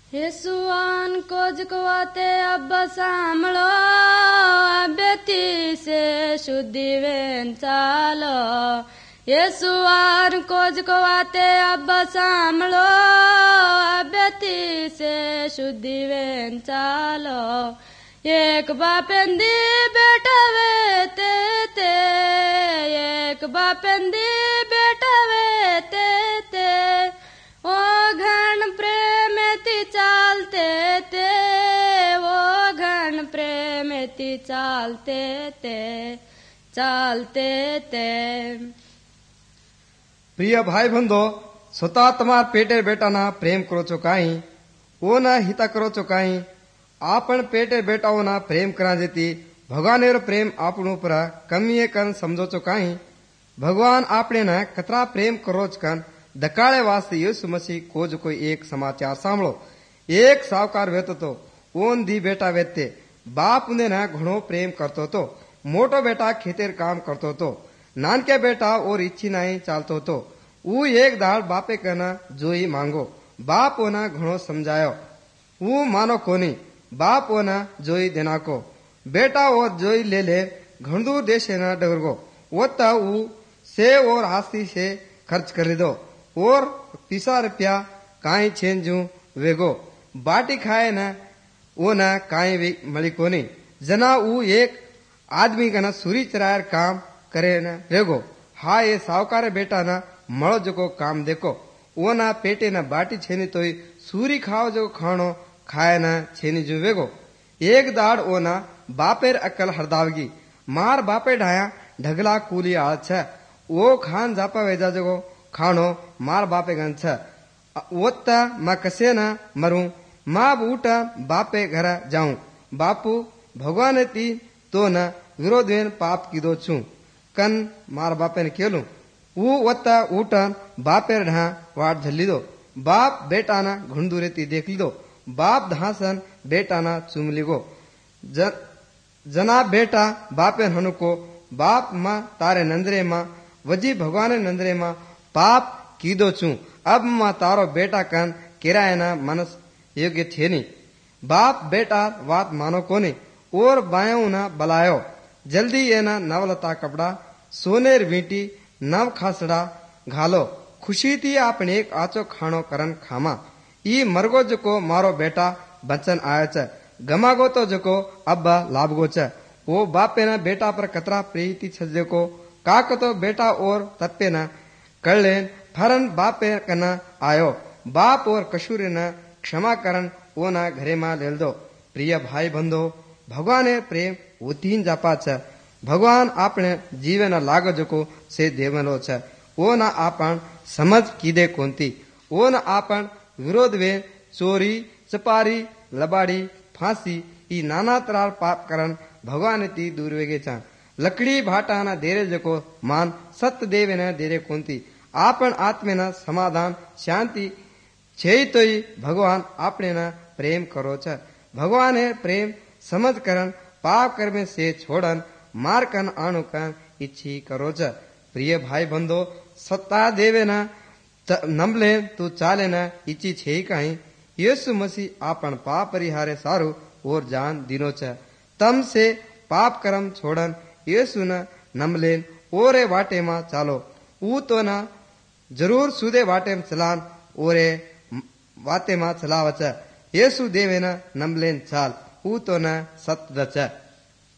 यीशुआन को जकवाते अब सामलो बेटी से शुद्धि वेन चालो यीशुआन को जकवाते अब सामलो बेटी से शुद्धि वेन चालो एक बापेंदी बेटा वेते ते एक बापेंदी बेटा वेते ते ओ घन प्रेमेति चालते ते वो घन प्रेमेति चालते ते प्रिय भाई बंधो स्वतः तमार पेटेर बेटा ना प्रेम करो छो काई ओ ना हिता करो छो काई आपण पेटेर बेटाओ ना प्रेम करा जेती भगवानेरो प्रेम आपणो पर कमीए कन समझो छो काई भगवान आपणे ना कतरा प्रेम करोच कन दकाळे वास्ते यीशु मसीह कोज कोई एक समाचार सांभळो एक सावकार वेतो तो ओन दी बेटा वेते बाप ने ना घणो प्रेम करतो तो मोटो बेटा खेतेर काम करतो तो नानके बेटा और इच्छी नहीं चालतो तो ऊ एक दाड़ बापे कहना जोई मांगो बाप ओना घणो समझायो ऊ मानो कोनी बाप ओना जोई देना को बेटा और जोई ले ले घणदूर देश ना डगरगो ओता ऊ से और आस्ती से खर्च कर दो और 30 रुपया काई छेंजू वेगो बाटी खाए ना वो ना काई भी मली कोनी जना ऊ एक आदमी का ना सूरी चरायर काम करे ना वेगो हा ये सावकारे बेटा ना मळो जको काम देखो वो ना पेटे ना बाटी छेनी तोई सूरी खाओ जो खानो खाए ना छेनी जो वेगो एक दाड़ ओ ना बापेर अकल हरदावगी मार बापे ढाया ढगला कूली आल छ वो खान जापा वेजा जगो खानो मार बापे गन छ ओत्ता मा कसे ना मरू मां बूटा बापे घर जाऊं बापू भगवान ती तो न विरोधेन पाप कीदो छू कन मार बापे ने केलू ऊ ओत्ता ऊटन बापे ढा वाट झल्ली दो बाप बेटा ना घुंडूरे ती देख लीदो बाप धासन बेटा ना चूम लिगो जना बेटा बापे हनुको बाप मां तारे नंदरे मां वजी भगवान नंदरे मां पाप कीदो छू अब मां तारो बेटा कन किराए ना मनस योग्य थे नी बाप बेटा बात मानो कोनी और बायों ना बलायो जल्दी ये ना नवलता कपड़ा सोनेर वीटी नव खासड़ा घालो खुशी थी आपने एक आचो खानो करन खामा ई मरगो जको मारो बेटा बचन आयो छ गमागो तो जको अब्बा लाभगो छ वो बापे ना बेटा पर कतरा प्रीति छजे को काक तो बेटा और तप्पे ना कर लेन फरन बापे कना आयो बाप और कशूरे ना क्षमा करन वो ना घरे मां लेल दो प्रिय भाई बंधो भगवान प्रेम वो तीन जापा छ भगवान आपने जीवन लागो जको से देवनो छ वो ना आपन समझ कीदे कोंती वो ना आपन विरोध वे चोरी चपारी लबाड़ी फांसी ई नाना तरार पाप करन भगवान ती दूर वेगे छ लकड़ी भाटा ना देरे जको मान सत्य देवे न देरे कोंती आपन आत्मे ना समाधान शांति छे तो ही भगवान आपने ना प्रेम करो छ भगवान है प्रेम समझ करन पाप कर्म से छोड़न मार कन आणु कन इच्छी करो छ प्रिय भाई बंधो सत्ता देवे ना नमले तू चाले ना इच्छी छे कहीं यीशु मसीह आपन पाप परिहारे सारू और जान दिनो छ तम से पाप कर्म छोड़न यीशु न नमलेन ओरे वाटे मा चालो ऊ तो ना जरूर सुदे वाटे में चलान ओरे वाते मा चलावच यीशु देवे न नमलेन चाल ऊ तो न सत दच